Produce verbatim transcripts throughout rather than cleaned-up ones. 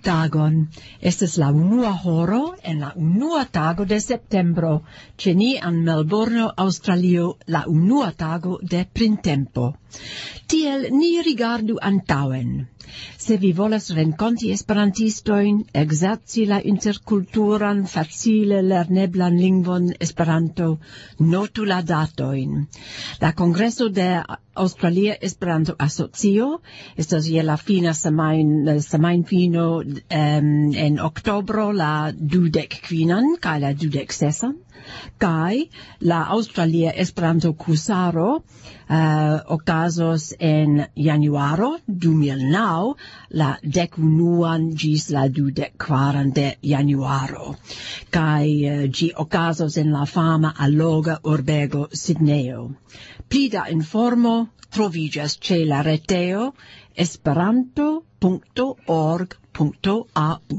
tagon. Estas la unua horo en la unua tago de septembro, ĉe ni en Melbourne, Aŭstralio, la unua tago de printempo. Tiel ni rigardu antaŭen. Se vi volas renkonti esperantistojn, ekzerci la interkulturan facile lerneblan lingvon Esperanto, notu la datojn. La Kongreso de Aŭstralia Esperanto Asocio estas je la fina semajn semajnfino um, en oktobro la dudek kvinan kaj la dudek sesan. Kai la Australia Esperanto Kursaro uh, okazos en januaro du mil naŭ, la dek unuan ĝis la dudek kvaran de januaro. Kai uh, ĝi okazos en la fama alloga urbego Sidnejo. Pli da informo troviĝas ĉe la retejo esperanto punto org punto a u.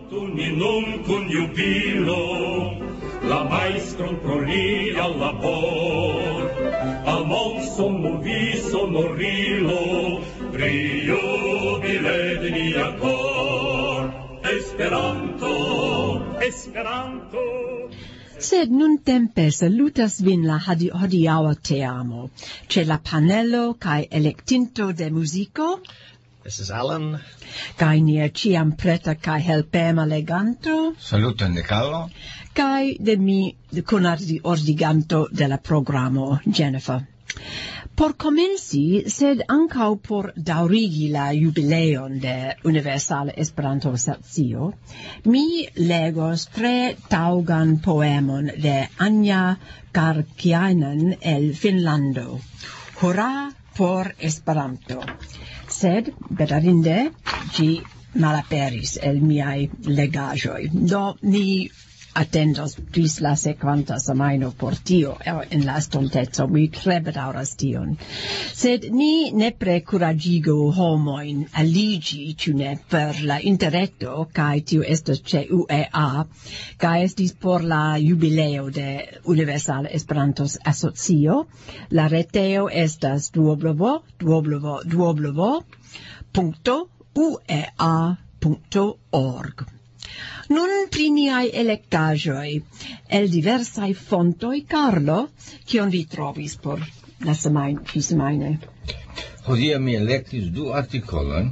La maestron pro lia labor, al mon sommovi sonorilo, priubile de nia cor. Esperanto, Esperanto. Sed nun tempe salutas vin la hodiaŭa teamo, ĉe la panelo kaj elektinto de muziko. This is Alan. Kai nia ciam preta kai helpema leganto. Saluton de Carlo. Kai de mi, de conardi ordiganto de la programo, Jennifer. Por comenci, sed ancau por daurigi la jubileon de Universala Esperanto Asocio, mi legos tre taugan poemon de Anja Karkiainen el Finlando. Hurra por Esperanto. Sed, bedarinde, ĝi malaperis el miaj legaĵoj. Do ni atendos ĝis la sekvanta semajno por tio en la estonteco. Mi tre bedaŭras tion. Sed ni nepre kuraĝigu homojn aliĝi, ĉu ne, per la interreto, kaj tio estas ĉe U E A, kaj estis por la jubileo de Universala Esperanto Asocio. La retejo estas w w w punto u e a punto org. Nun pri niaj elektaĵoj el diversaj fontoj. Carlo, kion vi trovis por la semajn semajne? Hodiaŭ mi elektis du artikolojn.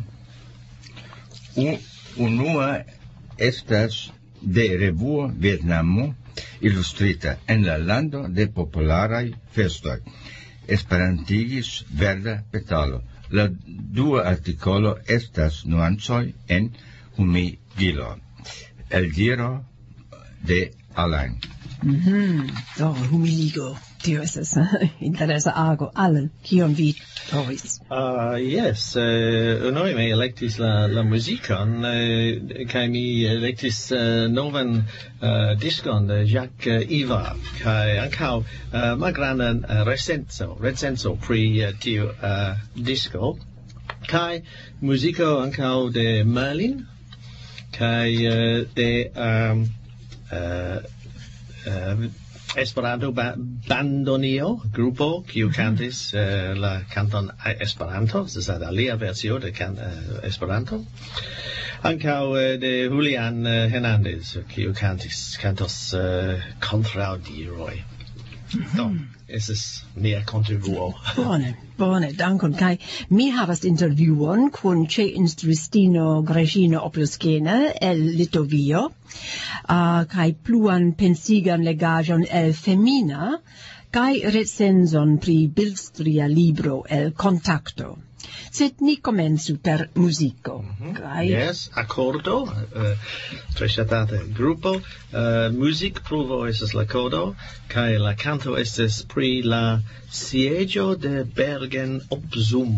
Unua estas de revuo Vietnamo, ilustrita en la lando de popularaj festoj. Esperantigis verda petalo. La dua artikolo estas nuancoj en humidilo. El diro de Alain. Mm-hmm. Do, humiligo. Tio estas interesa ago. Alan, kion vi trovis? Uh, yes, uh, unue mi elektis la, la muzikon, uh, kaj mi elektis uh, novan uh, diskon de Jacques uh, Ivar, kaj ankaŭ uh, malgrandan uh, recenzo, recenzo pri uh, tiu uh, disko, kaj muziko ankaŭ de Merlin, kaj uh, de um, uh, uh, Esperanto ba bandonio grupo kiu kantis uh, la canton Esperanto, es la alia versio de can uh, Esperanto. Ankaŭ uh, de Julian uh, Hernandez kiu kantis cantos uh, kontraŭdiroj. Do, estis mia kontribuo. Bone, bone, dankon. Kaj mi havas intervjuon kun ĉeinstruistino Gražino Opluskene el Litovio, uh, kaj pluan pensigan legaĵon el Femina, kaj recenzon pri bildstria libro el Kontakto. Sed ni komencu per muziko. Mm-hmm. Kaj... Yes, accordo, uh, tre ŝatata grupo. Uh, Muzikpruvo estas la kodo, kaj la canto estas pri la sieĝo de Bergen op Zoom.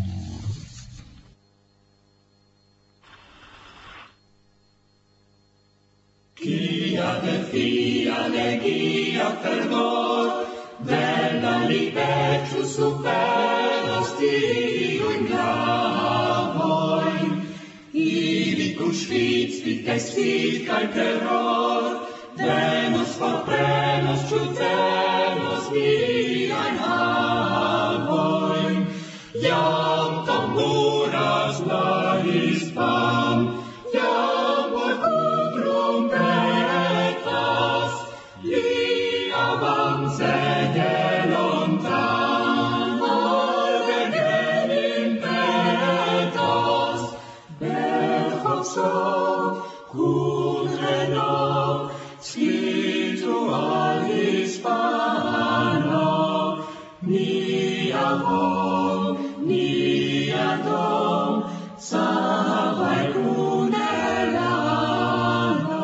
Kia defia legia fervor, bella libertu superos tiujn gravojn. Ili kun Schwyz, Vitessi kaj terror, venos forprenos, ĉu venos niajn havojn. Jam tamburas la hispan, jam hoso, cum reno, spiritualis pano, nia hom, nia dom, salvae cunelano.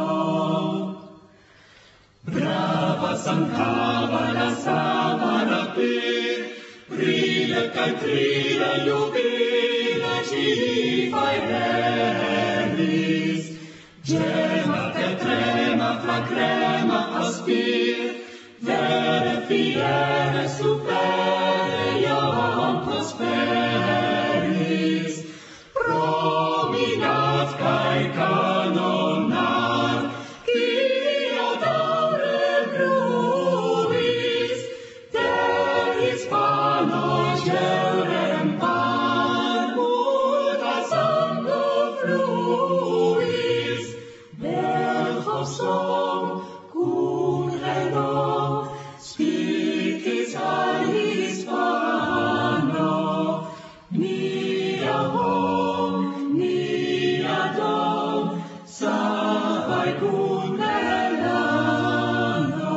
Brava sancava la sabana per, brilla cae trilla jubila civae relis, gema che trema fra crema aspir, vere fiere supere iam prosperis, prominat cae canonar, io daure bruis, delis panos gerem pan, multa sango fluis, belchosom cum reno, spicis alis pano, nia hom, nia dom, salvae cunelano.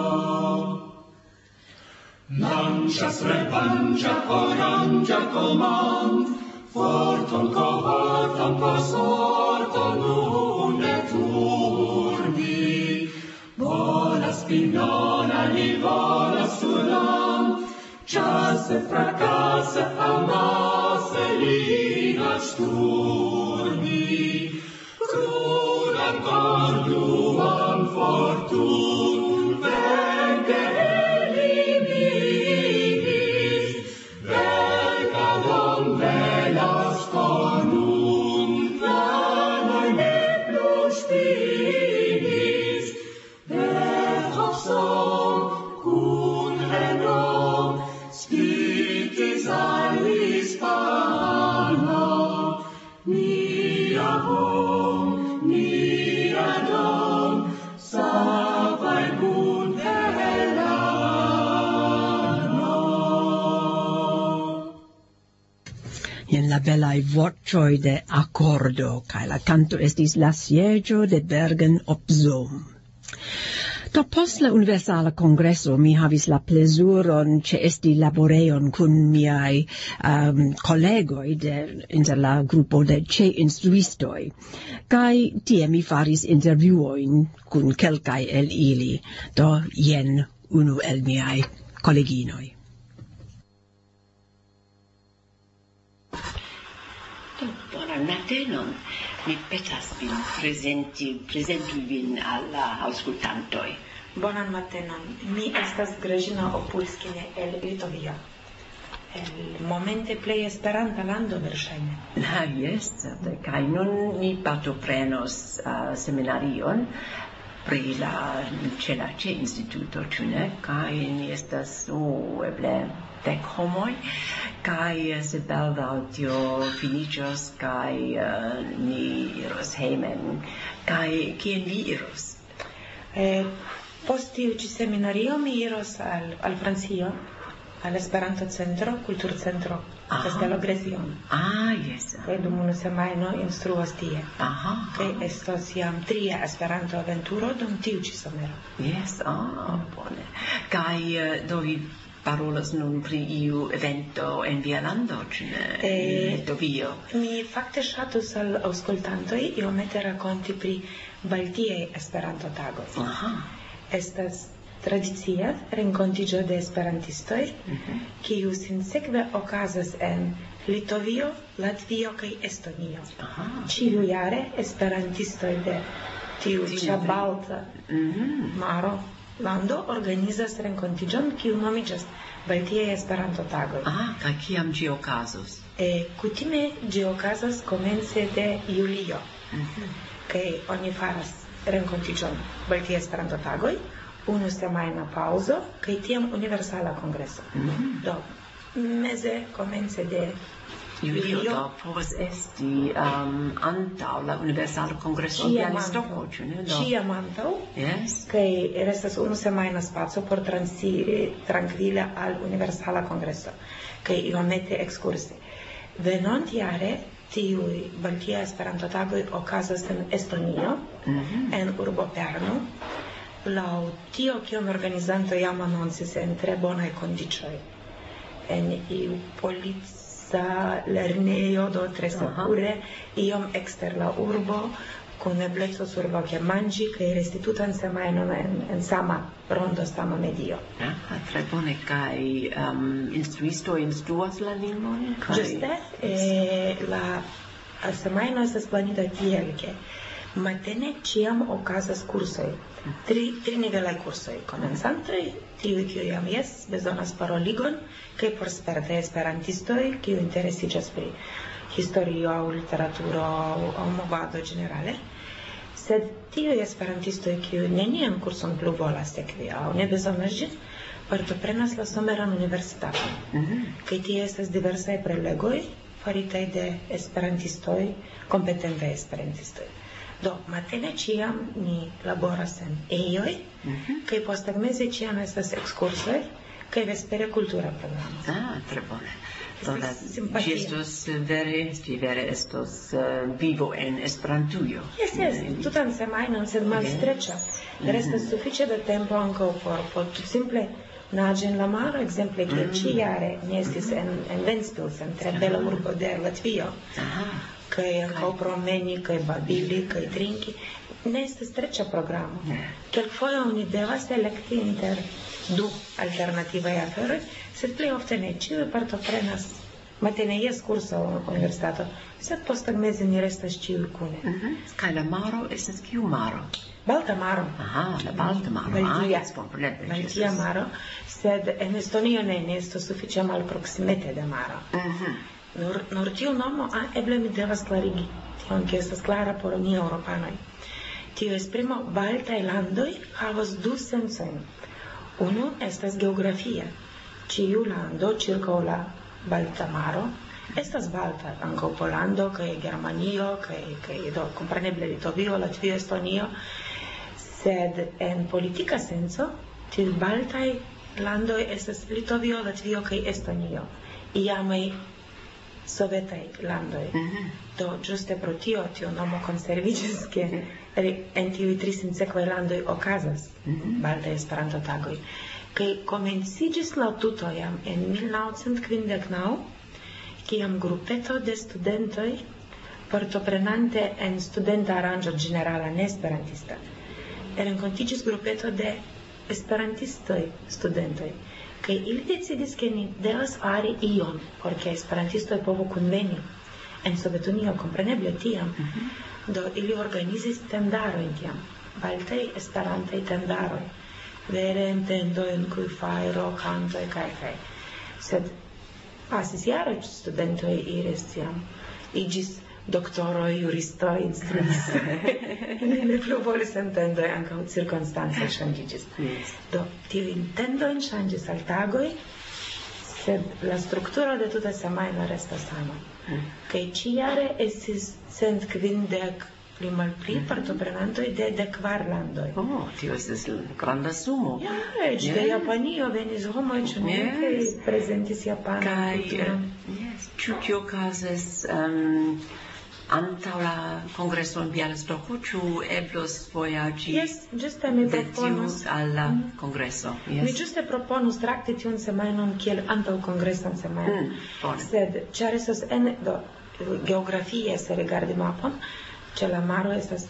Lancias revangia orangia comand, fortum cohortum consortum une turbi, volas spinola li volas sulam, chasse fracasse amasse ligas turbi, cruram conduam fortun vende eliminis, vergadom velas conum planoi ne plus finis, verhosom cum renom, spicis alis pano, nia hom, nia dom, salvae cunelano. En la belai vocioi de accordo, cae la canto estis La Siegio de Bergen op Zoom. Do post la Universala Congresso mi havis la plezuron ce esti laboreon cun miai um, collegoi de, inter la gruppo de ce instruistoi, cae tie mi faris interviuoin cun quelcae el ili, do jen unu el miai colleginoi. Bonan matenon, mi petas vin presenti, presentu vin alla auscultantoi. Bonan matenon, mi estas Grażyna Opulskine el Litovio. El momente plej esperanta lando verŝajne. Ah, yes, certe. Kaj nun ni partoprenos uh, seminarion pri la ĉe la ĉe instituto, ĉu ne? Kaj ni estas oh, eble dek homoj, kaj se baldaŭ tio finiĝos kaj uh, ni iros hejmen. Kaj kien vi iros? Eh, post tiu ĉi seminario mi iros al, al Francio, al Esperanto Centro, Kulturcentro Castello Gresion. Ah, yes. Kaj dum unu semajno instruos tie. Aha. Kaj estos jam tria Esperanto aventuro dum tiu ĉi somero. Yes, ah, bone. Kaj uh, do vi parolas nun pri iu evento en via lando, ĉu ne? Eh, Litovio. Mi fakte ŝatus al aŭskultantoj iomete rakonti pri Baltiaj Esperanto-tagoj. Aha. Estas tradicia renkontiĝo de esperantistoj, Mhm. kiu sinsekve okazas en Litovio, Latvio kaj Estonio. Aha. Ĉiujare esperantistoj de tiu Tiu ĉa de- Balta Mhm. maro lando organizas renkontiĝon, kiu nomiĝas Baltiaj Esperanto-tagoj. Ah, kaj kiam ĝi okazos? Eh, kutime ĝi okazas komence de julio, Mhm. kaj oni faras renkontiĝon Baltiaj Esperanto-tagoj, unu semajna paŭzo kaj tiam Universala Kongreso. Mhm. Do meze komence de Julio julio do povas esti um, antaŭ la Universala Kongreso en ĉiam Bialystoko, antaŭ, ĉu ne? Do- ĉiam antaŭ, Yes. kaj restas unu semajna spaco por transiri trankvile al Universala Kongreso, kaj iomete ekskurse. Venontjare tiui Baltia Esperanto-tagoj okazas en Estonio, Mhm. en urbo Pernu, laŭ tio kion organizantoj jam anoncis en tre bonaj kondiĉoj. En iu polica lernejo do tre sekure, iom ekster la urbo, kun ebleco survoke manĝi kaj resti tutan semajnon en, en sama rondo, sama medio. Ah, tre bone, kaj um, instruistoj instruas la lingvon? kaj- Ĝuste, eh, la semajno estas planita tiel, ke matene ĉiam okazas kursoj, tri, tri nivelaj kursoj. Komencantoj, tiuj kiuj jam jes bezonas paroligon, kaj por spertaj esperantistoj, kiuj interesiĝas pri historio aŭ literaturo aŭ movado ĝenerale. Sed tiuj esperantistoj, kiuj nenian kurson plu volas sekvi aŭ ne bezonas ĝin, partoprenas la someran universitaton. Mhm. Kaj tie estas diversaj prelegoj faritaj de esperantistoj, kompetentaj esperantistoj. Do, matene ĉiam ni laboras en ejoj, Mhm. kaj posttagmeze ĉiam estas ekskursoj, kaj vespere kultura programo. Ah, tre bone. Do la, Simpatia. ĝi estos vere, ĝi vere estos uh, vivo en Esperantujo. Jes, jes, tutan semajnon, sed malstreĉa. Restas sufiĉe da tempo ankaŭ por, por simple naĝi en la maro, ekzemple kiel ĉijare ni estis en, en Ventspils, en tre bela urbo de Latvio, Aha. kaj ankaŭ promeni, kaj babili, kaj drinki. Ne estas streĉa programo. Kelkfoje oni devas elekti inter du alternativaj aferoj, sed plej ofte ne. Ĉiuj partoprenas matene jes kurso universitato, sed posttagmeze ni restas ĉiuj kune. Mhm. Kaj la maro estas kiu maro? Balta maro. Aha, la Balta maro. Ah, Baltia. jes, kompreneble. Baltia maro, sed en Estonio ne, ne estas sufiĉe malproksimete de maro. Mhm. Nur, nur tiu nomo, ah, eble mi devas klarigi tion, ke estas klara por ni eŭropanoj. Tiu esprimo baltaj landoj havas du sencojn. Unu estas geografia. Ĉiu lando ĉirkaŭ la Balta maro estas balta, ankaŭ Pollando kaj Germanio kaj kaj do kompreneble Litovio, Latvio, Estonio. Sed en politika senco, tiuj baltaj landoj estas Litovio, Latvio kaj Estonio. Iamaj sovetaj landoj. Mhm. Do ĝuste pro tio tiu nomo konserviĝis, ke en tiuj tri sinsekvaj landoj okazas baltaj Esperanto-tagoj. Kaj komenciĝis la tuto jam en mil naŭcent kvindek naŭ, kiam grupeto de studentoj, partoprenante en studenta aranĝo ĝenerala, ne esperantista, renkontiĝis grupeto de esperantistoj, studentoj. Kaj ili decidis, ke ni devas fari ion, por ke esperantistoj povu kunveni en Sovetunio, kompreneble tiam. Do ili organizis tendarojn tiam, baltaj esperantaj tendaroj, vere en tendojn kun fajro, kantoj kaj kaj. Sed pasis jaroj, studentoj iris tiam, iĝis doktoroj, juristoj, instruis. Ili ne plu volis en tendoj, ankaŭ cirkonstancoj ŝanĝiĝis. Do tiujn tendojn ŝanĝis al tagoj, sed la strukturo de tuta semajno restas sama. Kaj ĉijare estis cent kvindek pli malpli partoprenantoj de dekkvar landoj. Oh, tio estas granda sumo. Ja, eĉ de Japanio venis homoj, ĉu ne, kaj Yes. prezentis japanan Kaj kulturon. yes, ĉu tio okazas um, antaŭ la kongreso en Bialystoko, ĉu eblos vojaĝi Jes, ĝuste mi de tiu proponus. al la kongreso? Mi Yes. ĝuste proponus trakti tiun semajnon kiel antaŭ kongresan semajnon. Mm, bone. Sed ĉar estas en do geografie, se rigardi mapon, ĉe la maro estas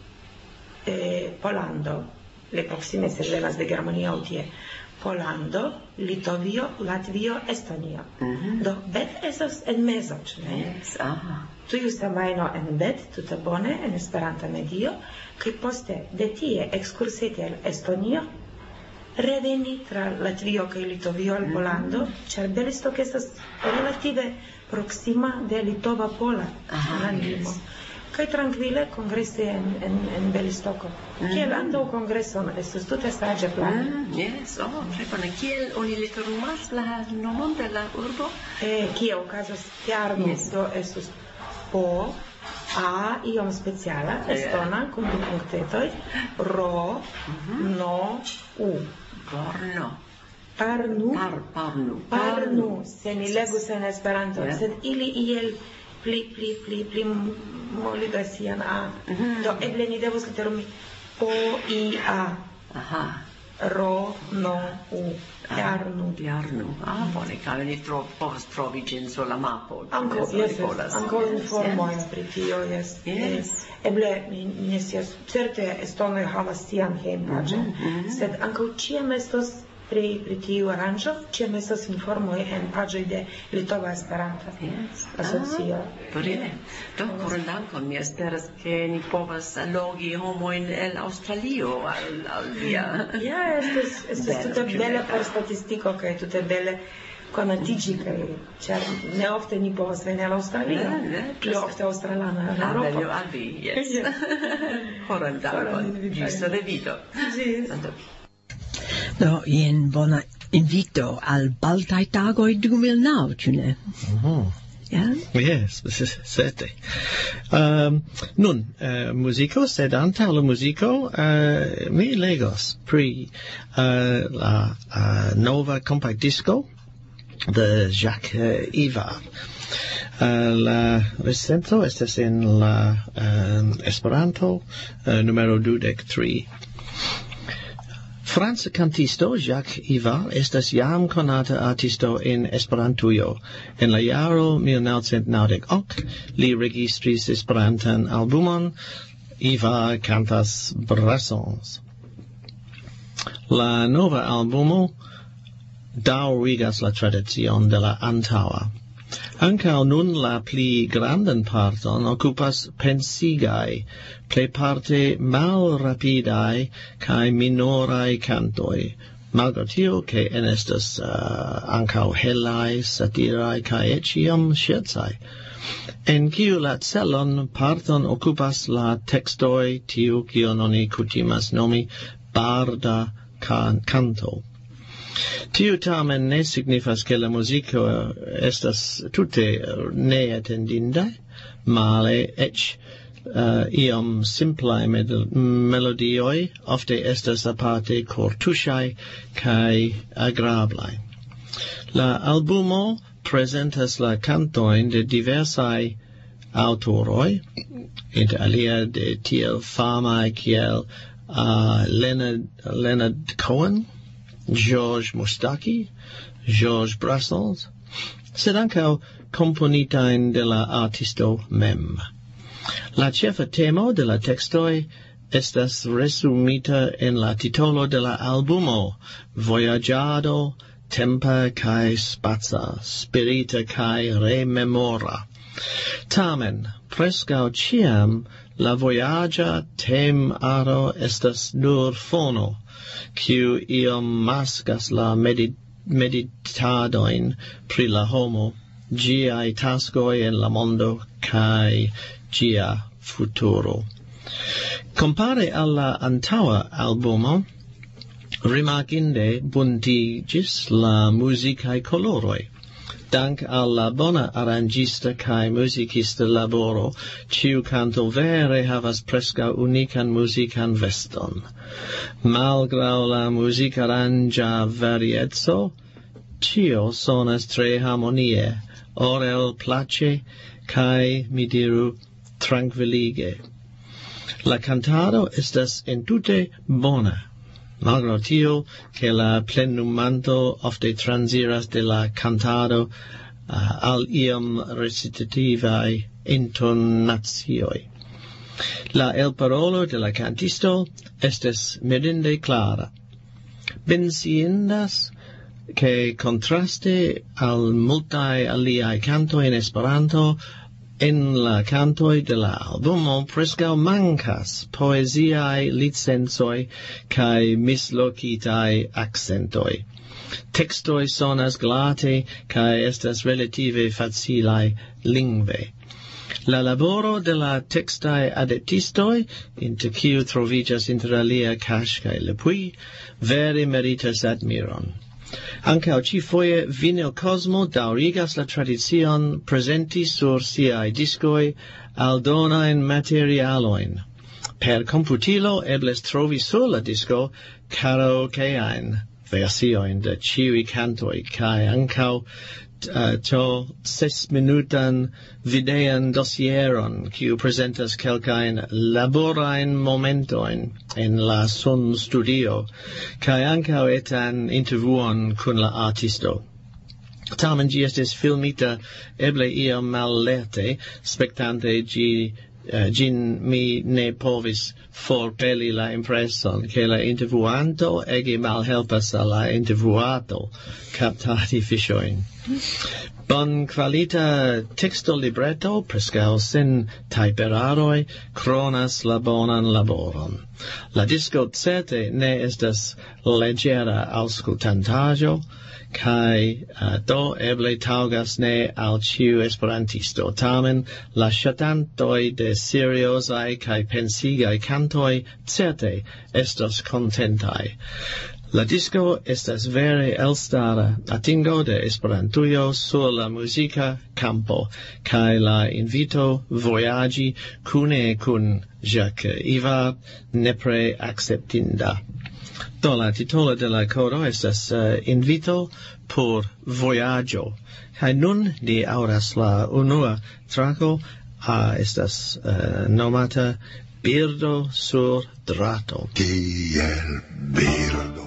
eh, Pollando, le proksime se venas de Germanio aŭ tie. Pollando, Litovio, Latvio, Estonio. Mhm. Do Bet estas en mezo, ĉu ne? Yes, aha. Tiu semajno en Bet, tute bone, en Esperanta medio, kaj poste de tie ekskurseti al Estonio, reveni tra Latvio kaj Litovio al Pollando, ĉar Białystok estas relative proksima de litova-pola Aha, landlimo. yes. Kaj trankvile kongresi en, en, en Białystoko. Kiel antaŭ kongreson estus tute saĝa plano. Mm, yes, oh, tre bone. Kiel oni literumas la nomon de la urbo? Eh, kie okazas Pjarnu, Yes. do estus po, a iom speciala, estona, kun du punktetoj, ro, no, u. Gorno. Parnu, Par, parnu. parnu, se ni legus en Esperanto, Yes. sed ili iel pli, pli, pli, pli moliga sian A. Do eble ni devus literumi O, I, A. Aha. Ro, no, U. Jarnu. Jarnu. Ah, bone, kaj ni tro, povas trovi ĝin sur la mapo. Anko, yes, yes. Anko informojn pri tio, yes. Yes. Eble, mi ne scias, certe estonoj havas sian hejmpaĝon, sed ankaŭ ĉiam estos pri pri tiu aranĝo, ĉiam estas informoj en paĝoj de Litova Esperanta Yes. Asocio. Brile. Do, koran dankon. Mi esperas ke ni povas allogi homojn el Aŭstralio al al via. Ja, estas estas Bela, tute più bela bela. por statistiko kaj tute bele konatiĝi kaj ĉar ne ofte ni povas veni al Aŭstralio. Ne, ne, Pli ofte aŭstralana al Ah, Eŭropo. meglio al vi, yes. Koran dankon. Ĝis revido. Ĝis. Santo. No, jen bona invito al baltaj tagoj du mil naŭ, ĉu ne? Ja? Yes, certe. Um, nun, uh, musico, sed antaŭ la musico, uh, mi legos pri uh, la uh, nova compact disco de Jacques uh, Ivar. Uh, la recento estas en la um, Esperanto uh, numero dudek tri. Franca cantisto Jacques Ivar estas jam konata artisto en Esperantujo. En la jaro mil novecent naŭdek ok li registris Esperantan albumon Ivar cantas Brassons. La nova albumo daŭrigas la tradicion de la antaŭa. Ankaŭ nun la pli grandan parton okupas pensigaj, plejparte malrapidaj kaj minoraj kantoj, malgraŭ tio ke enestas uh, ankaŭ helaj, satiraj kaj eĉ iom ŝercaj. En kiu la celon parton okupas la tekstoj, tiu kion oni kutimas nomi barda kan- kanto. Tiu tamen ne signifas ke la muziko estas tute neatendinda, male eĉ uh, iom simplaj med- melodioj ofte estas aparte kortuŝaj kaj agrablaj. La albumo prezentas la kantojn de diversaj aŭtoroj, inter alia de tiel famaj kiel uh, Leonard, Leonard Cohen, George Mustaki, George Brassens, sed ankaŭ komponitajn de la artisto mem. La ĉefa temo de la tekstoj estas resumita en la titolo de la albumo, vojaĝado tempa kaj spaca, spirita kaj rememora. Tamen, preskaŭ ĉiam la vojaĝa temaro estas nur fono, kiu iom maskas la medit meditadojn pri la homo, ĝiaj taskoj en la mondo kaj ĝia futuro. Compare al la antaŭa albumo, rimarkinde buntiĝis la muzikaj koloroj. Dank al la bona aranĝista kaj muzikista laboro, ĉiu kanto vere havas preskaŭ unikan muzikan veston. Malgraŭ la muzikaranĝa varieco, ĉio sonas tre harmonie, orel plaĉe kaj, mi diru, trankvilige. La cantado estas entute bona, malgraŭ tio ke la plenumanto ofte transiras de la cantado uh, al iom recitativaj intonacioj. La elparolo de la cantisto estas mirinde clara. Menciindas ke kontraste al multaj aliaj kantoj en Esperanto, en la cantoj de la albumo preskaŭ mankas poeziaj licencoj kaj mislokitaj akcentoj. Tekstoj sonas glate kaj estas relative facilaj lingve. La laboro de la tekstaj adeptistoj, inter kiu troviĝas inter alia Cash kaj Lepuy, vere meritas admiron. Ankaŭ ĉifoje Vinyl Cosmo daŭrigas la tradicion prezenti sur siaj diskoj aldonajn materialojn. Per komputilo ebles trovi sur la disko karaokeajn versiojn de ĉiuj kantoj kaj ankaŭ uh, to ses minutan videan dossieron kiu presentas kelkain laborain momentoin en la son studio kai ankaŭ etan intervjuon kun la artisto. Tamen ĝi estis filmita eble iom mallerte, spektante ĝi uh, ĝin mi ne povis forpeli la impreson ke la intervjuanto ege malhelpas al la intervjuato kaptati fiŝojn. Bon qualita texto libretto prescao sen typeraroi cronas la bonan laboron. La disco certe ne estas leggera auscultantaggio, kai uh, do eble taugas ne al ciu esperantisto. Tamen la ŝatantoj de seriozaj kaj pensigai cantoi certe estos contentai. La disco estas vere elstara atingo de Esperantujo sur la muzika campo, kaj la invito vojaĝi kune kun Jacques Ivar nepre acceptinda. Do la titolo de la coro estas uh, invito por vojaĝo. Kaj nun ni aŭdas la unua trako, uh, estas uh, nomata Birdo sur drato. Kiel birdo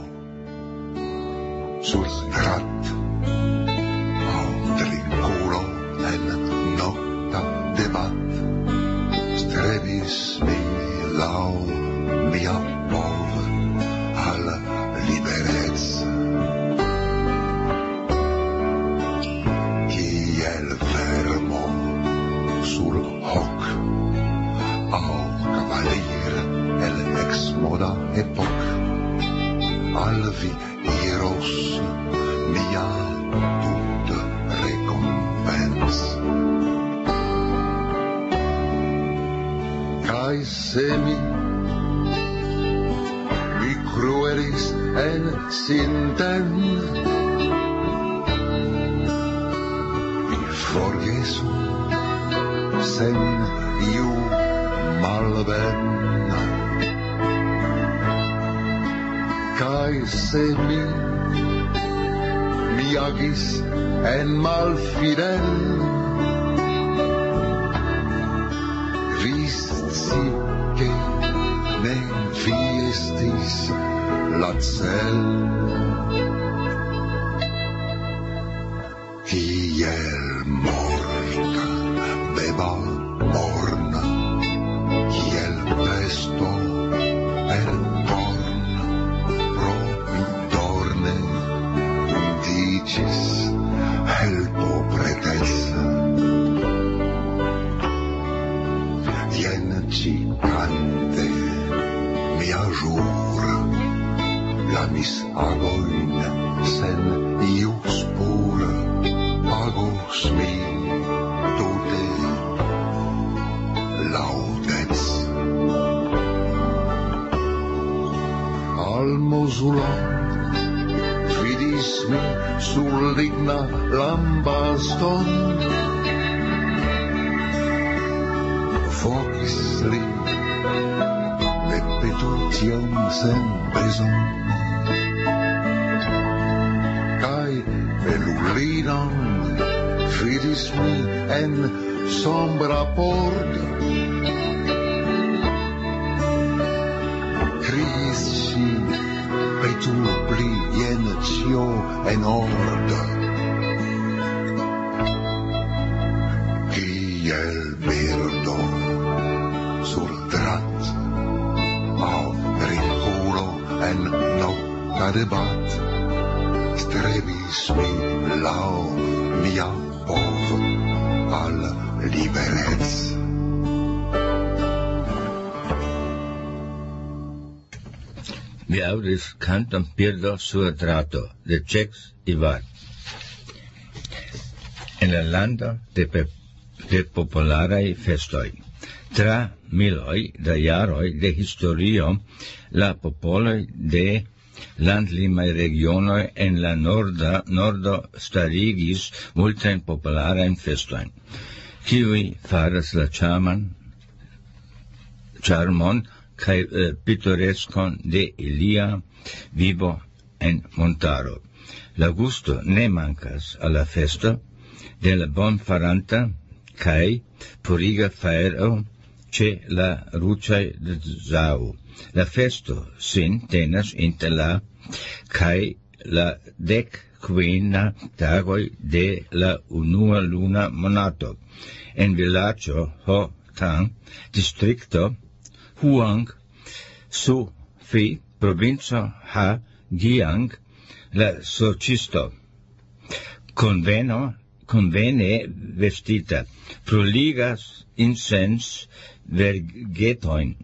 sur strat, au trinculo en nocta debat, strebis mi lau mia pov al liberez. Kiel vermo sur hoc, au cavalier el ex moda epoc, al vi iros mia tut recompens. Kai se mi mi cruelis en sinten, mi forgesu sen iu malbena. Kai se mi mi agis en malfidel, visci che ne vi estis la cel. Kiel morta beba morna, kiel presto per helpo pretesa. Jen cicante mia jura, la mis agoin sen iu spura, pagos mi tute laudez. Almozulon vidis mi sur ligna lambaston, focis li pepetution sen beson, kai pelulinon vidis mi en sombra port, criis si petul pli jen cio en orda. Kiel birdo sur drat, au trinculo en nocta debat, strebis mi lau mia pov al liberez. Mi audis cantam Birdo sur drato de Jacques Ivar. En la lando de, pe, de popularai festoi, tra miloi da jaroi de historio, la popoloi de landlimai regionoi en la norda, nordo starigis multain popularain festoin, kiui faras la charman, charmon kai uh, pittoreskon de ilia vivo en montaro. La gusto ne mancas alla festo de la bonfaranta cae puriga faero ce la rucei de zau. La festo sin tenas inter la cae la dec quina tagoi de la unua luna monato. En villaggio Ho Tang, districto Huang, su fi provincio Ha Giang, la sorcisto conveno convene vestita proligas incens vergetoin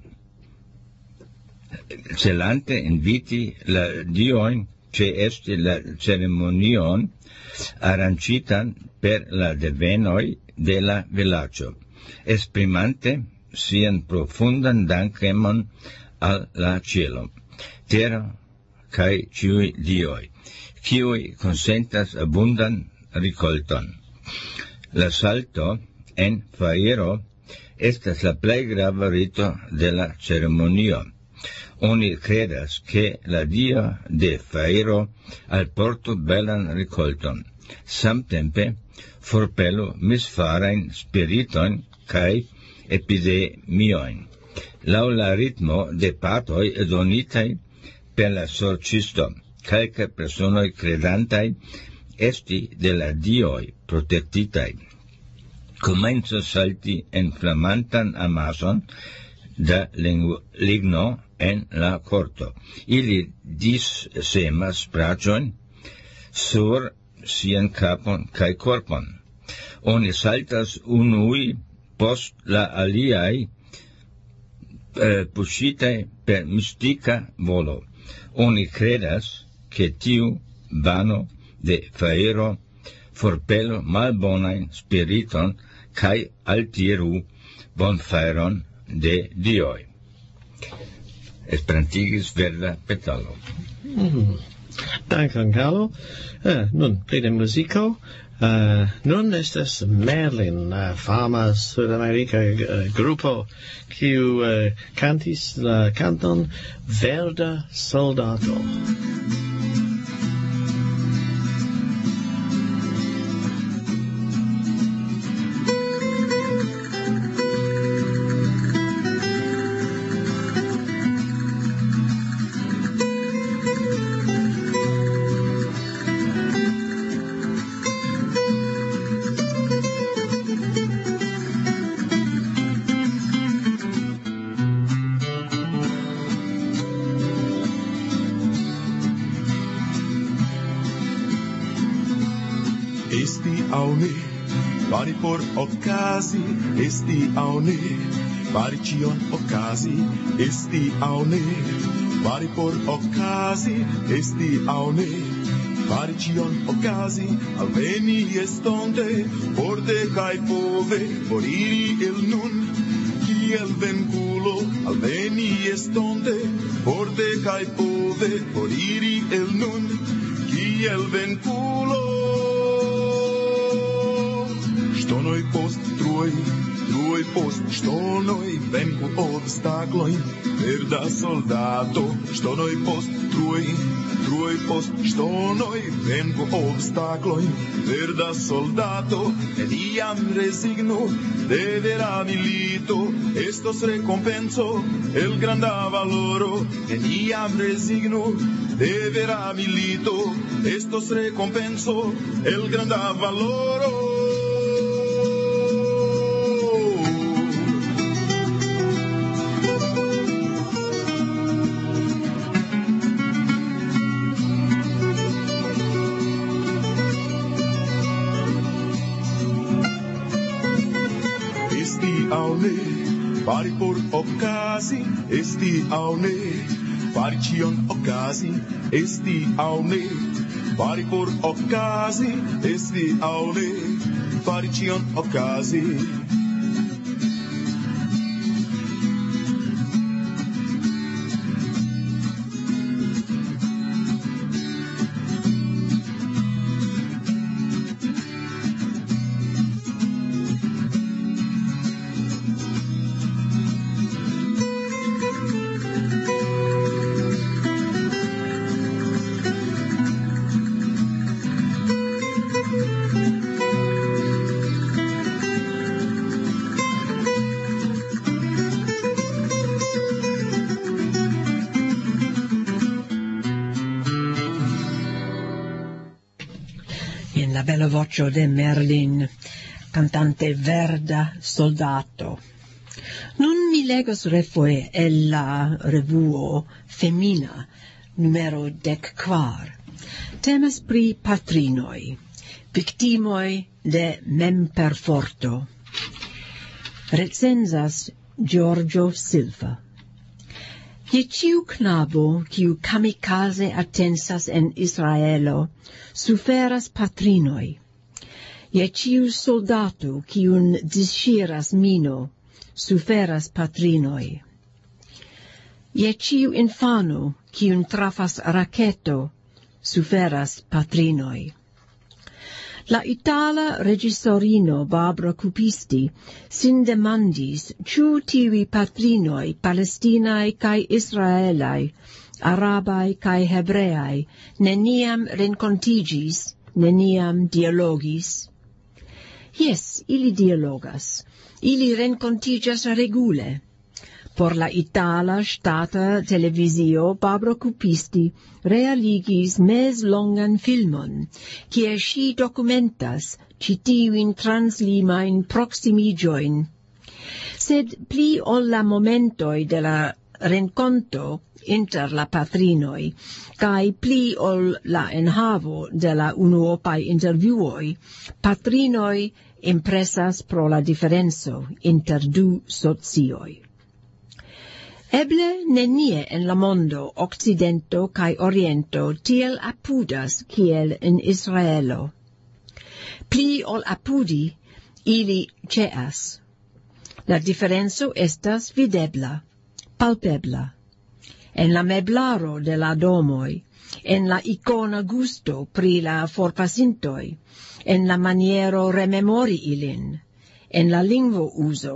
celante inviti la dioin ce esti la ceremonion arrancitan per la devenoi de la villaggio, esprimante sian profundan dankemon al la cielo, terra cae ciui dioi, ciui consentas abundan ricolton. La salto en faero estas la plei grava rito de la ceremonio. Oni credas che la dia de faero alportu belan ricolton, samtempe forpelu misfarain spiriton cae epidemioin. Lau la ritmo de patoi donitai per la sorcisto, calca personoi credantai esti de la dioi protectitai. Comenzo salti en flamantan amason da ligno en la corto. Ili dissemas bracion sur sian capon cae corpon. Oni saltas unui post la aliai eh, puscite per mystica volo. Oni credas che tiu vano de faero forpelo malbonain spiriton cae altiru bonfaeron de dioi. Esperantigis Verda Petalo. Mm. Dankon, Carlo. Uh, nun, pri de musico. Uh, nun estas Merlin, uh, fama Sud-America uh, grupo, kiu uh, cantis la canton Verda Soldato. Esti aune, pari por ocasi, esti aune, pari cion ocasi, esti aune, pari por ocasi, esti aune, pari cion ocasi, alveni estonte, porte cae pove, por iri il nun, kiel venculo, alveni estonte, porte cae pove, por iri il nun, kiel venculo. Štonoj post truoj, truoj post štonoj, venku obstakloj, verda soldato. Štonoj post truoj, truoj post štonoj, venku obstakloj, verda soldato. Neniam resigno, devera milito, estos recompenso, el granda valoro. Neniam resigno, devera milito, estos recompenso, el granda valoro. Pari por ocasi, esti aune, pari cion ocasi, esti aune, pari por ocasi, esti aune, pari cion ocasi. la bella voce de Merlin, cantante Verda Soldato. Nun mi legos refoje el la revuo Femina, numero dec quar. Temas pri patrinoi, victimoi de memperforto. Recensas Giorgio Silva. Je ciu knabo, kiu kamikaze attensas en Israelo, suferas patrinoi. Je ciu soldato, kiun disciras mino, suferas patrinoi. Je ciu infano, kiun trafas raketo, suferas patrinoi. La itala regisorino Barbara Cupisti sin demandis ciu tivi patrinoi palestinae cae israelae, arabae cae hebreae, neniam rencontigis, neniam dialogis. Yes, ili dialogas, ili rencontigas regule. Por la itala stata televisio Barbara Cupisti realigis mes longan filmon, kie si documentas citiuin translimain proximigioin. Sed pli ol la momentoi de la renconto inter la patrinoi, cae pli ol la enhavo de la unuopai interviuoi, patrinoi impresas pro la differenzo inter du socioi. Eble nenie en la mondo occidento cae oriento tiel apudas kiel in Israelo. Pli ol apudi, ili ceas. La differenzo estas videbla, palpebla. En la meblaro de la domoi, en la icona gusto pri la forpasintoi, en la maniero rememori ilin, en la lingvo uso.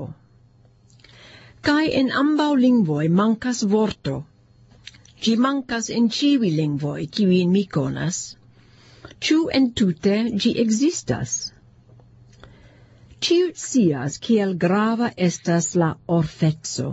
Kai en ambau lingvoi mancas vorto. Gi mancas en civi lingvoi, kiwin mi conas. Ciu entute gi existas. Ciu sias kiel grava estas la orfezzo.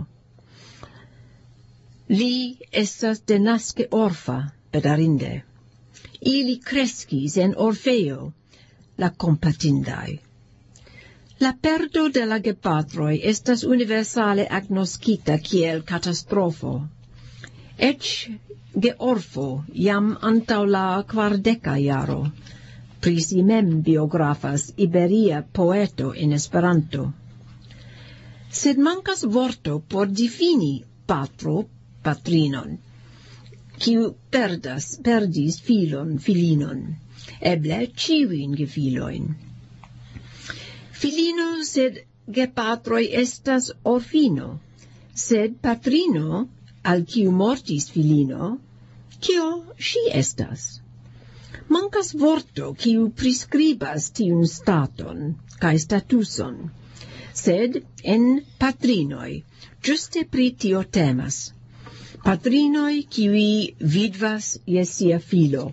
Li estas denaske orfa, bedarinde. Ili crescis en Orfeo, la compatindai. La perdo de la gepatroi estas universale agnoscita kiel catastrofo. Ec Georfo jam antau la quardeca jaro, pri si mem biografas iberia poeto in Esperanto. Sed mancas vorto por difini patro, patrinon, kiu perdas, perdis filon, filinon, eble ciuin gefiloin. Filino sed gepatroi estas orfino, sed patrino, al kiu mortis filino, kio si estas. Mancas vorto kiu prescribas tiun staton, kai statuson, sed en patrinoi, giuste pri tio temas. Patrinoi kiui vidvas je sia filo.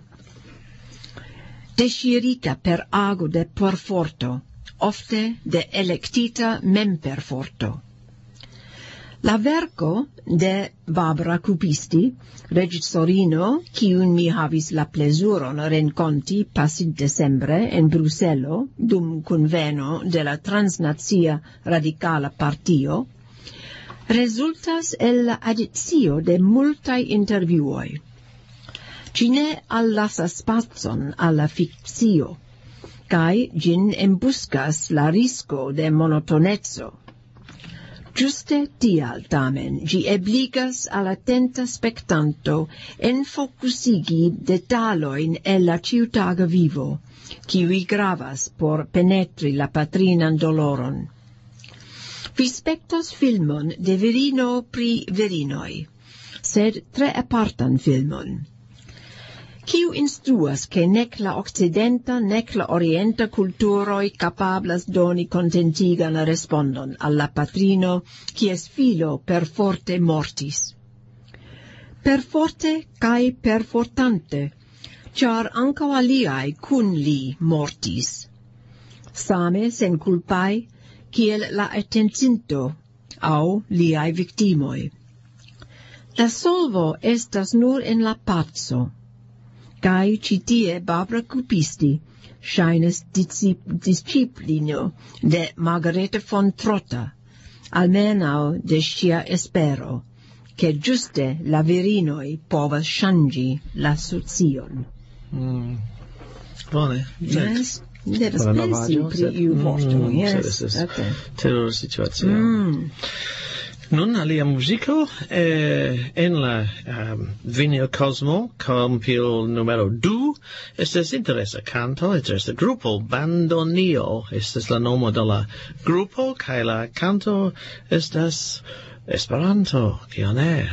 Desirita per ago de perforto, ofte de electita memperforto. La verco de Barbara Cupisti, regisorino, kiun mi havis la plezuron renconti pasit decembre en Bruselo, dum conveno de la transnazia radicala partio, resultas el la adizio de multai interviuoi. Ci ne allasas spazon alla fictio, cae gin embuscas la risco de monotonezzo. Giuste tial tamen, gi ebligas al attenta spectanto enfocusigi detaloin e la ciutaga vivo, kiui gravas por penetri la patrinan doloron. Vi spectos filmon de virino pri virinoi, sed tre apartan filmon. Kiu instruas che nec la occidenta nec la orienta culturoi capablas doni contentigan respondon alla patrino quies filo per forte mortis. Per forte cae per fortante, char anco aliai cun li mortis. Same sen culpai, kiel la attencinto, au liai victimoi. La solvo estas nur en la pazzo. Cae citie Barbara Cupisti shainas disciplino de Margarete von Trotta, almenau de sia espero, che giuste la virinoi povas ŝanĝi la socion. Mm. Bone. Yes. Devas Para pensi novaĵo, pri sed- iu vorto. Mm, Yes. sed estas Okay. terura situacio. Mm. Nun alia musico eh, en la um, Vinil Cosmo compil numero du estas interesa canto, estas el grupo Bandonio, estas la nomo de la grupo kaj la canto estas Esperanto, kion ne?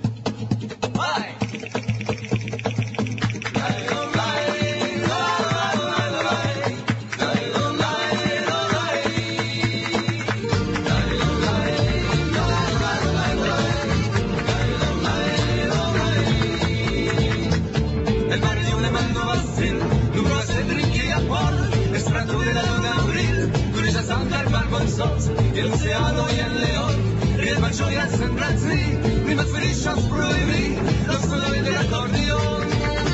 El barrio le mandó Basil, número de brinque a Paul, estrato de la luna abril, con ella Sandra Barbonsot, y el océano y el león, y el macho y el San Brazzi, ni más felices prohibí, los colores del acordeón.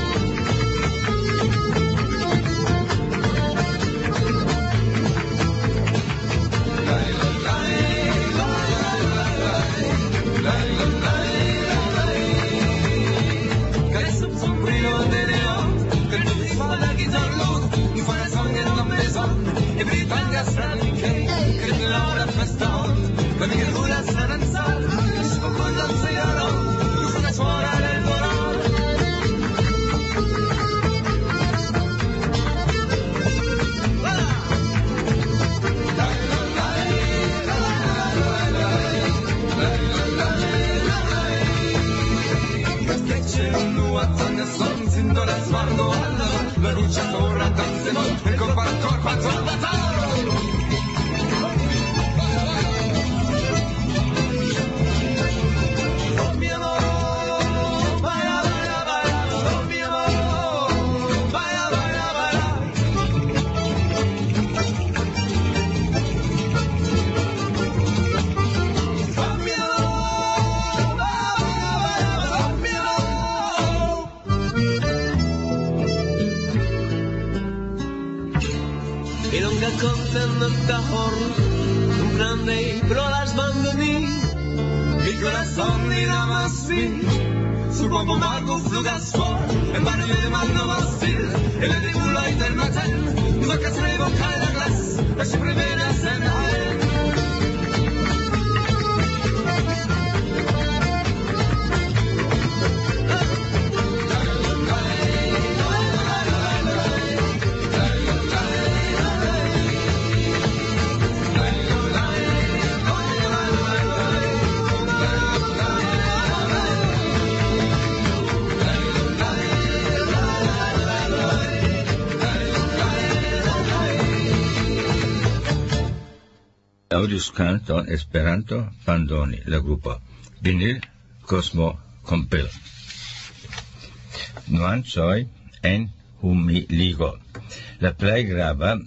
Audis canton Esperanto Bandoni, la grupo Vinil Cosmo compil. Nuancoj en humiligo. La plej grava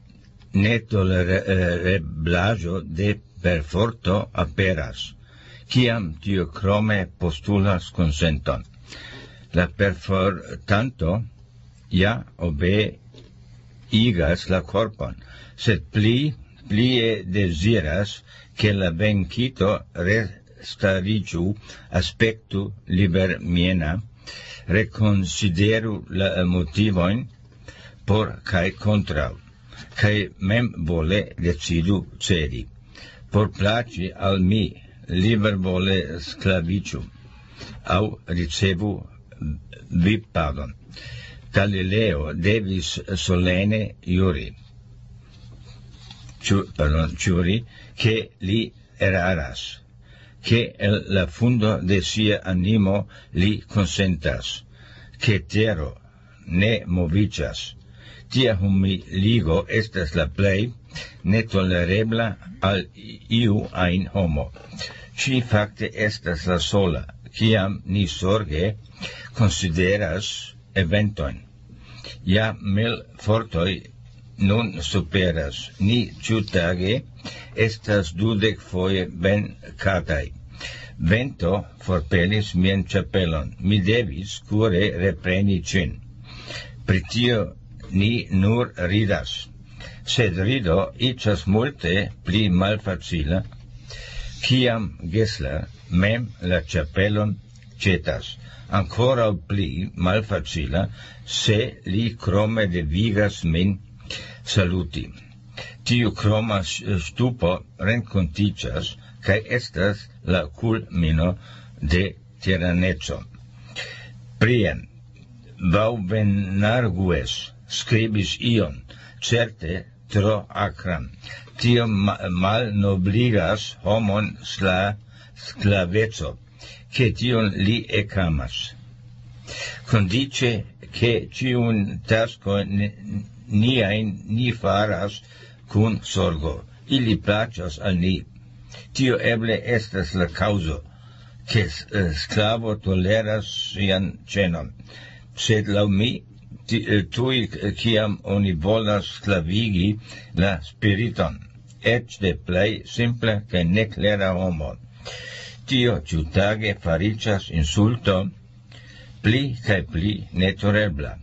netolereblaĵo de perforto aperas, kiam tio krome postulas konsenton. La perfortanto ja obeigas la korpon, sed pli plie desiras che la venkito restariĝu aspektu libermiena, reconsideru la motivojn por kaj kontraŭ, kaj memvole decidu cedi. Por plaĉi al mi libervole sklaviĝu aŭ ricevu vivpagon. Galileo devis solene juri. Ciu, pardon, giuri che li eraras, che el la fundo de sia animo li consentas, che tero ne movicas. Tia humiligo estas la plej netolerebla al iu ajn homo. Ci facte estas la sola, kiam ni sorge consideras eventojn. Ja mil fortoj nun superas, ni ĉiutage estas dudek foje venkataj. Vento forpelis mian ĉapelon, mi devis kure repreni ĝin. Pri tio ni nur ridas, sed rido icas multe pli malfacila, ciam Gessler mem la chapelon cetas, ancora pli malfacila, se li crome devigas min saluti. Tiu croma stupo renconticias, cae estas la culmino de tiranezzo. Prien, Vauvenargues scribis ion, certe tro acram. Tio mal nobligas homon sla sclavezzo, che tion li ecamas. Condice che ciun tasco niain ni faras cun sorgo, illi placas al ni. Tio eble estas la causo, che sclavo toleras sian cenon. Sed lau mi, tui ciam oni volas sclavigi la spiriton, ec de plei simple che neclera homo. Tio ciutage faricias insulto pli cae pli netorebla,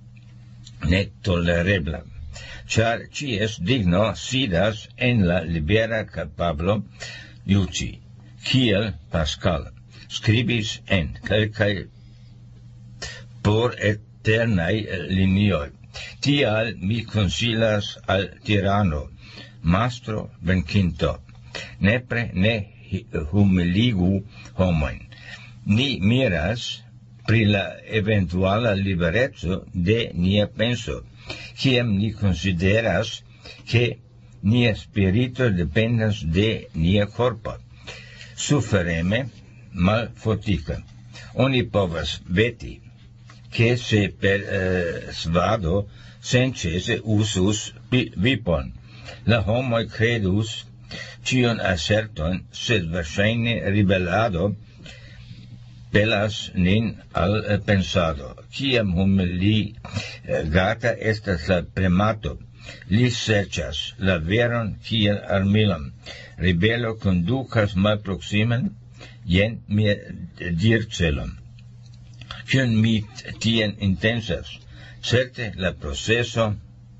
netolerebla, char cies digno sidas en la libera capablo iuci, kiel Pascal scribis en calcae por eternai linioi. Tial mi consilas al tirano, mastro vencinto, nepre ne humiligu homoin. Ni miras pri la eventuala liberezzo de nia penso, ciam ni consideras che nia spirito dependas de nia corpo. Sufereme mal fotica. Oni povas veti che se per eh, svado sencese usus vipon, la homoi credus cion asserton, sed versaine ribellado pelas nin al eh, pensado. Ciam hum li eh, gata estas la premato, li sercias la veron kiel armilon, ribello conducas mal proximen, jen mi dir celon. Cion mi tien intensas, certe la proceso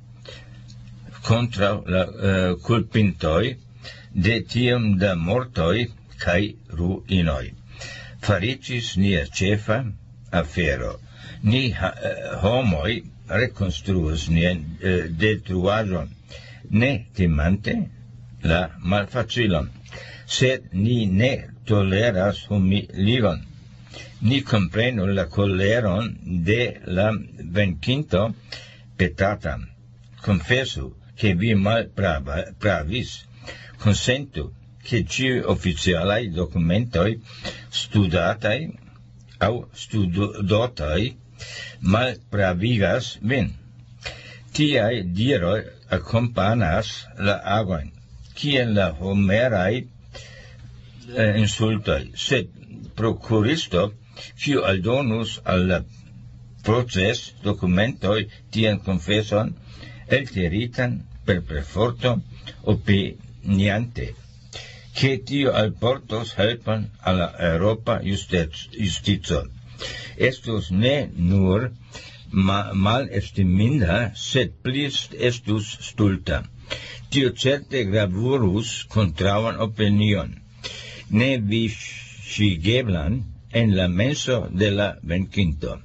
contra la uh, culpintoi de tiam da mortoi cae ruinoi. Faricis nia cefa afero. Ni ha, uh, homoi reconstruus nian uh, detruajon, ne timante la malfacilon, sed ni ne toleras humiligon. Ni comprenu la coleron de la vencinto petata. Confesu che vi mal prava, pravis. Consentu che ci officialai documentoi studatai au studotai mal pravigas vin. Tiai diroi accompanas la agoin, quien la homerai eh, insultoi, sed procuristo quiu aldonus al la proces documentoi tien confesson elteritan per perforto opiniante, che tio alportos helpon alla Europa justizo. Estus ne nur ma, mal estiminda, sed plis estus stulta. Tio certe gravurus contravan opinion, ne viscigeblan en la menso de la vencinto.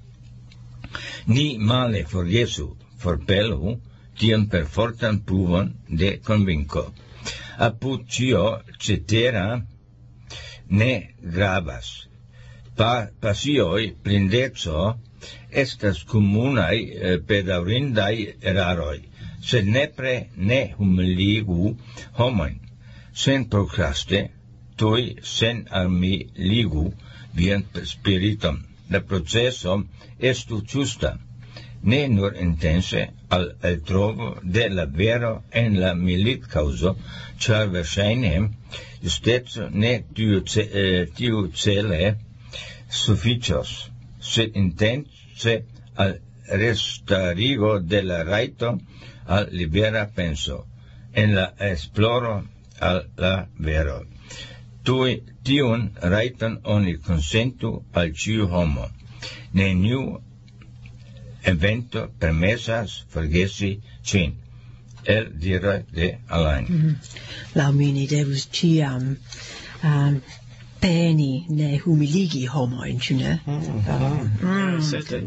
Ni male forgesu, forpelu, tiam perfortan pruvon de convinco. Apud cio cetera ne gravas. Pa, pasioi plindezo estas comunai eh, pedaurindai eraroi, sed nepre ne humiligu homoin, sen procraste, tui sen armiligu vian spiritum. La processo estu justa, ne nur intense al el trovo de la vero en la milit causo, char versaine justezo ne tiu, ce, eh, tiu cele sufficios, sed intense al restarigo de la raito al libera penso, en la esploro al la vero. Tui tiun raiton oni consentu al ciu homo. Neniu evento permessas forgesi cin. El dire de Alain. Mm. La mini devus ciam um, peni ne humiligi homoin, cune? Mm.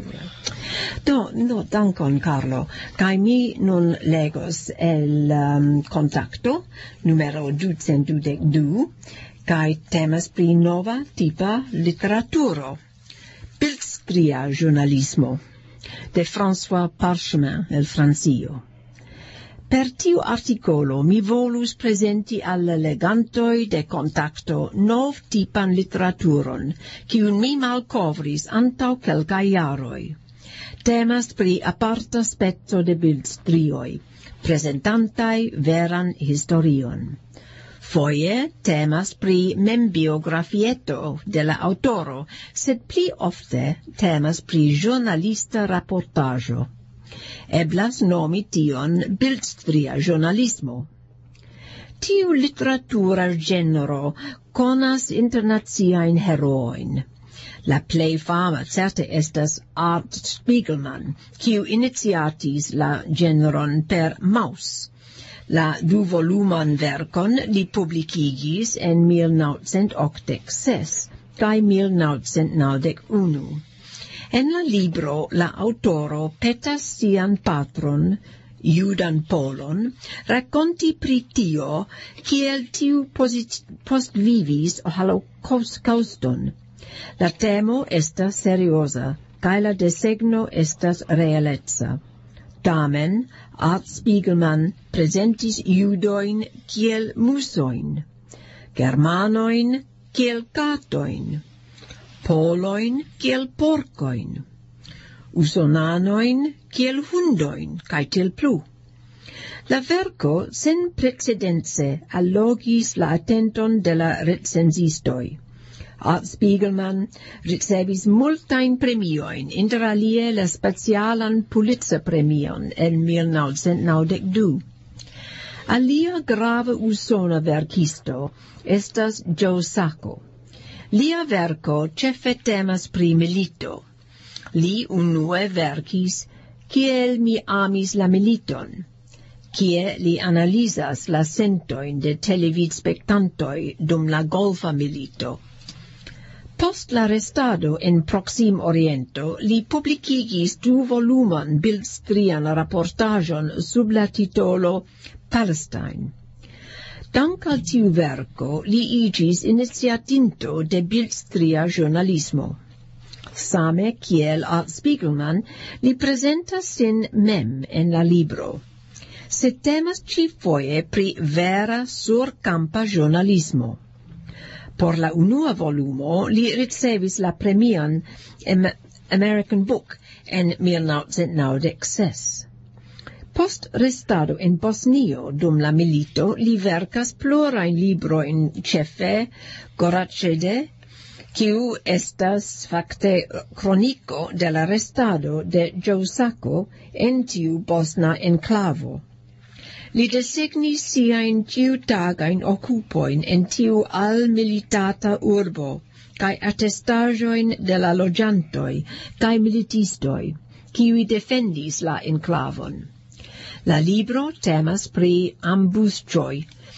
Do, no, dankon, Carlo. Kai mi nun legos el um, contacto, numero ducent dudec du, kai temas pri nova tipa literaturo. Bildstria journalismo, de François Parchemin, el Francio. Per tiu articolo mi volus presenti al legantoi de contacto nov tipan literaturon, kiun mi malcovris antau kelkai jaroi. Temas pri aparta spezzo de bildstrioi, presentantai veran historion. Foje temas pri membiografieto de la autoro, sed pli ofte temas pri giornalista rapportaggio. Eblas nomi tion bildstria journalismo. Tiu literatura genero conas internaziain heroin. La plei fama certe estas Art Spiegelman, kiu initiatis la generon per Maus. La du voluman verkon li publicigis en mil naŭcent okdek ses kaj mil naŭcent naŭdek unu. En la libro la autoro petas sian patron, judan Polon, rakonti pri tio, kiel tiu postvivis holocauston. La temo estas serioza, kaj la desegno estas realeca. Tamen, Art Spiegelman presentis judoin kiel musoin, germanoin kiel katoin, poloin kiel porcoin, usonanoin kiel hundoin, kaj til plu. La verco sen precedence allogis la attenton de la recensistoi. Art Spiegelman ricevis multain premioin, inter alie la specialan Pulitzer premion en mil naŭcent naŭdek du. Alia grava usona verkisto estas Joe Sacco. Lia verko ĉefe temas pri milito. Li unue verkis Kiel mi amis la militon, kie li analizas la sentojn de televidspektantoj dum la Golfa milito. Post la restado en Proxim Oriento, li publicigis du voluman bildstrian raportajon sub la titolo Palestine. Dank al tiu verko, li igis iniciatinto de bildstria journalismo. Same kiel Art Spiegelman, li presentas sin mem en la libro. Se temas ĉifoje pri vera surkampa journalismo. Por la unua volumo li ricevis la premion American Book en mil naŭcent naŭdek ses. Post restado en Bosnio dum la milito li verkas plurajn librojn ĉefe Goracede, kiu estas fakte kroniko de la restado de Joe Sacco en tiu bosna enklavo. Li desegnis siajn ĉiutagajn okupojn en tiu almilitata urbo kaj atestaĵojn de la loĝantoj kaj militistoj, kiuj defendis la enklavon. La libro temas pri ambusĉoj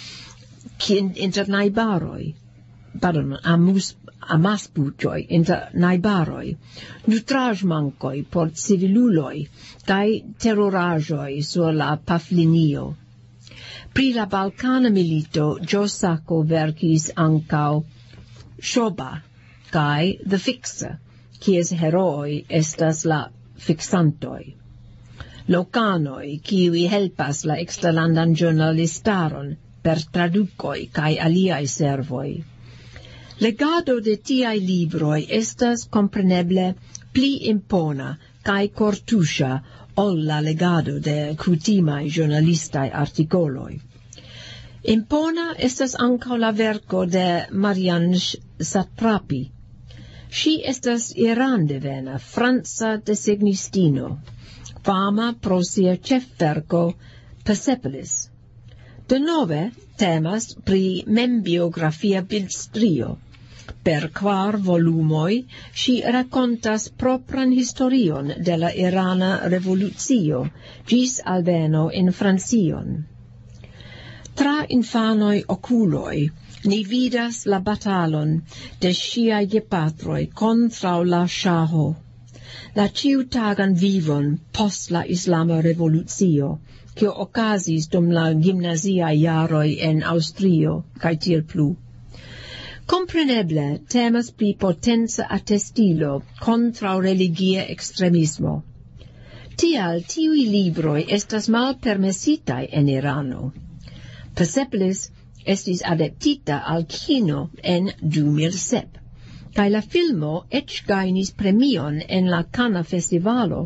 inter najbaroj, pardon, amus, amasbuĉoj inter najbaroj, nutraĵmankoj por civiluloj kaj teroraĵoj sur la paflinio. Pri la Balkana milito, Joe Sacco verkis ankaŭ Shoba kaj The Fixer, kies herooj estas la fiksantoj. Lokanoj, kiuj helpas la eksterlandan ĵurnalistaron per tradukoj kaj aliaj servoj. Legado de tiaj libroj estas kompreneble pli impona kaj kortuŝa ol la legado de kutimaj ĵurnalistaj artikoloj. Impona estas ankaŭ la verko de Marianne Satrapi. Ŝi estas irandevena franca desegnistino, fama pro sia ĉefverko Persepolis. Denove temas pri membiografia bildstrio. Per kvar volumoi, si racontas propran historion de la Irana revoluzio, gis alveno in Francion. Tra infanoi oculoi, ni vidas la batalon de sciai gepatroi contra la Shaho, la ciutagan vivon post la Islama revoluzio, che ocasis dum la gimnasia iaroi en Austrio, cae tiel plu. Compreneble, temas pri potenza attestilo contra religia extremismo. Tial tiui libroi estas mal permesitai en Irano. Persepolis estis adaptita al kino en du mil sep, kaj la filmo ec gajnis premion en la Cannes Festivalo.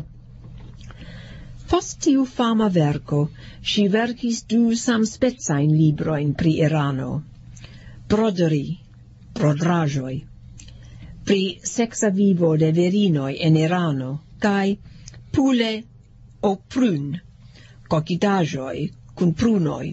Post tiu fama verco, si verkis du samspecajn librojn pri Irano. Broderi, brodraĵoj, pri sexa vivo de virinoj en Irano, kaj pule o prun, kokitaĵoj kun prunoj.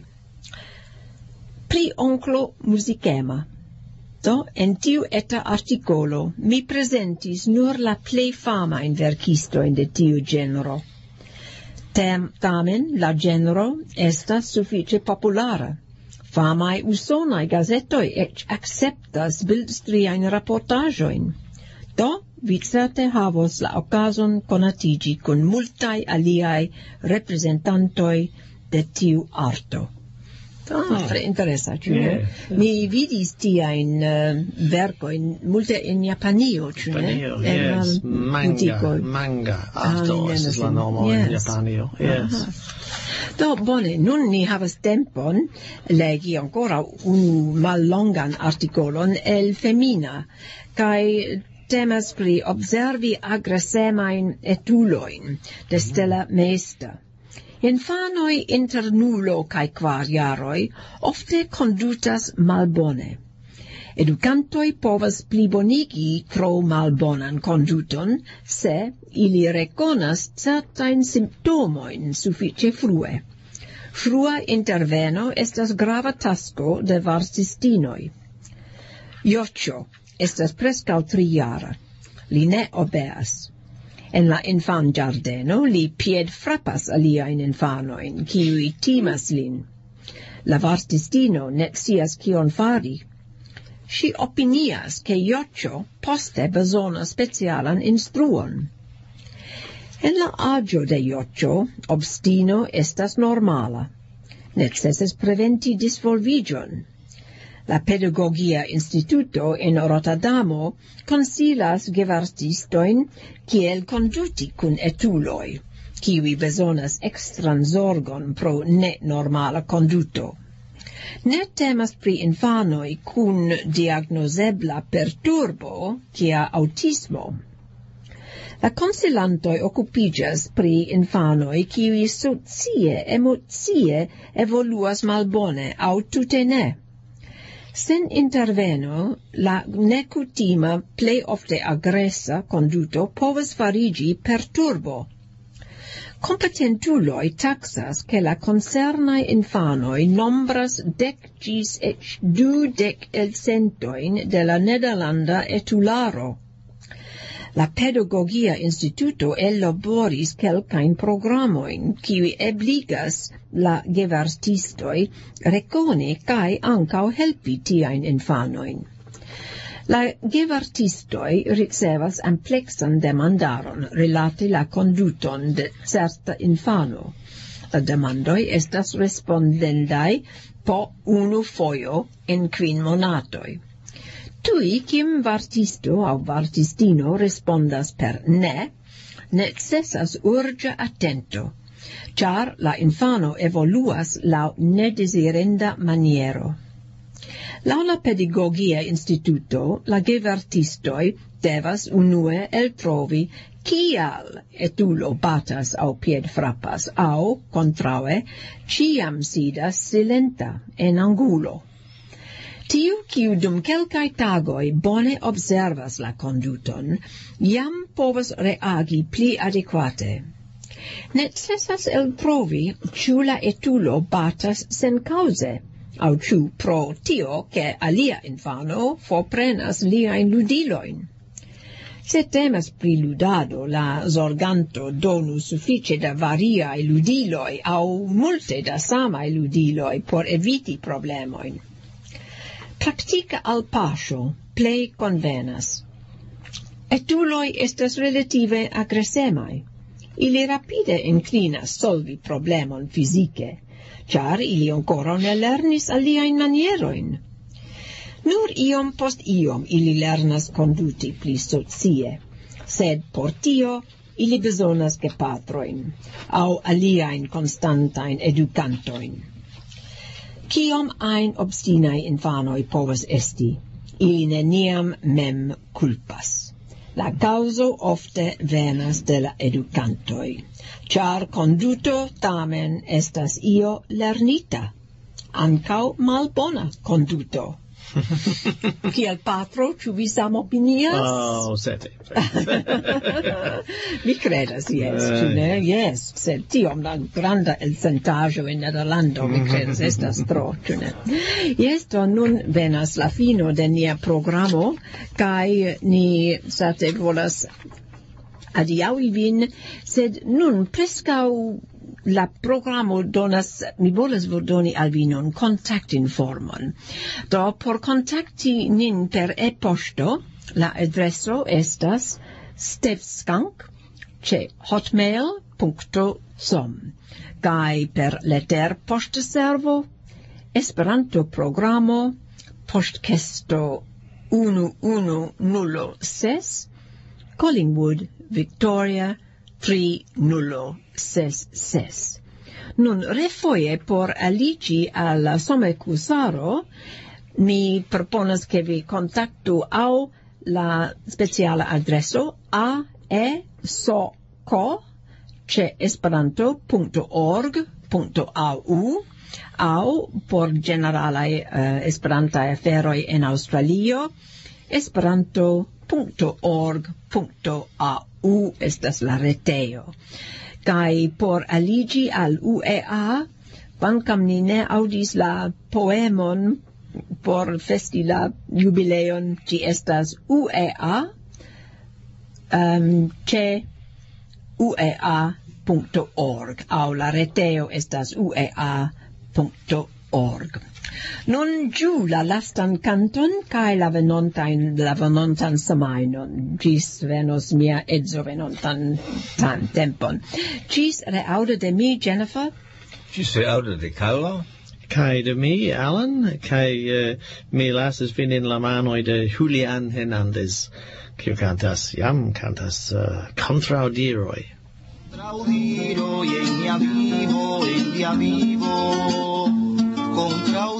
Pri onklo muzikema. Do, en tiu eta articolo mi presentis nur la plej famajn verkistojn de tiu genro. Tem, tamen, la genro estas sufiĉe populara. Famaj usonaj gazetoj ec acceptas bildstriajn raportaĵojn. Do, vi certe havos la okazon konatiĝi kun multaj aliaj reprezentantoj de tiu arto. Ah, tre interesa, ĉu ne? Mi vidis tiajn uh, verkojn multe en Japanio, ĉu ne? Japanio, yes. Manga, manga arto estas la nomo en Japanio, yes. Do, bone, nun ni havas tempon legi ancora unu mallongan artikolon el Femina, kaj temas pri observi agresemajn etulojn de Stella Meister. Infanoj inter nulo kaj kvar jaroj ofte kondutas malbone. Edukantoj povas plibonigi tro malbonan konduton se ili rekonas certajn simptomojn sufiĉe frue. Frua interveno estas grava tasko de varsistinoj. Joĉo estas preskaŭ trijara. Li ne obeas. En la infan giardeno li pied frappas aliajn infanojn, kiuj timas lin. La vartistino ne scias kion fari. Si opinias ke Joĉo poste bezonas specialan instruon. En la aĝo de Joĉo, obstino estas normala. Necesas preventi disvolviĝon. La Pedagogia Instituto en Rotterdamo consilas gevartistojn kiel konduti kun etuloj, kiuj bezonas ekstran zorgon pro nenormala konduto. Ne temas pri infanoj kun diagnosebla perturbo kia autismo. La konsilantoj okupiĝas pri infanoj kiuj socie, emocie evoluas malbone aŭ tute ne. Sen interveno, la necutima plej ofte agresa conduto povas fariĝi perturbo. Competentuloj taksas ke la koncernaj infanoj nombras dek ĝis eĉ dudek elcentojn de la nederlanda etularo. La Pedagogia Instituto elaboris kelkajn programojn, kiuj ebligas la gevartistoj rekoni kaj ankaŭ helpi tiajn infanojn. La gevartistoj ricevas ampleksan demandaron rilate la konduton de certa infano. La demandoj estas respondendaj po unu fojo en kvin monatoj. Tui, kim vartisto aŭ vartistino respondas per ne, necesas urĝa atento, ĉar la infano evoluas laŭ nedezirenda maniero. Laŭ la Pedagogia Instituto, la gevartistoj devas unue eltrovi kial etulo batas aŭ piedfrapas aŭ, kontraŭe, ĉiam sidas silenta en angulo. Tiu, kiu dum kelkaj tagoj bone observas la konduton, jam povas reagi pli adekvate. Necesas elprovi, ĉu la etulo batas senkaŭze au ciu pro tio che alia infano forprenas liain ludiloin. Se temas pri ludado, la zorganto donu suffice da variae ludiloi au multe da samae ludiloi por eviti problemoin. Practica al pasio plei convenas. Etuloi estas relative agresemai. Ili rapide inclinas solvi problemon fisice, char ili ancora ne lernis aliaen manieroin. Nur iom post iom ili lernas conduti pli socie, sed por tio ili besonas ge patroin, au aliaen constantain educantoin. Ciom ein obstinae infanoi povas esti, ili neniam mem culpas. La causo ofte venas de la educantoi, char conduto tamen estas io lernita, ancau malbona conduto. Kiel patro, ĉu vi samopinias? Oh, sete. Mi credas, yes, ĉu ne? Yes, sed tiom la granda elcentaĵo en Nederlando, mi credas, estas tro, ĉu ne? Yes, do nun venas la fino de nia programo, kaj ni sate volas adiaŭi vin, sed nun preskaŭ la programo donas, mi volas doni al vi nun kontaktinformon. Do, por kontakti nin per e-poŝto, la adreso estas stevskank ĉe hotmail punkto com kaj per leterpoŝtservo Esperanto programo poŝtkesto unu unu nul ses Collingwood, Victoria tri nulo ses ses. Nun refoje por alici al somekursaro, mi proponas che vi kontaktu au la speciala adreso a e soko ĉe esperanto punkto org punkto a u au por generalaj uh, esperantaj aferoj en Aŭstralio esperanto punkto org punkto a u estas la retejo. Kai por aligi al U E A, kvankam ni ne audis la poemon por festi la jubileon, ĝi estas U E A um, ĉe u e a punkto org, aŭ la retejo estas u e a punkto org. Nun giù la lastan canton cae la venontain la venontan semajnon. Gis venos mia edzo venontan tan tempon. Gis reaude de mi, Jennifer? Gis reaude de Carlo? Kai de mi, Alan, kai uh, mi lasas vin in la manoi de Julian Hernandez, kiu cantas, jam cantas uh, Contraudiroi. Contraudiroi en mia vivo, en mia vivo, contra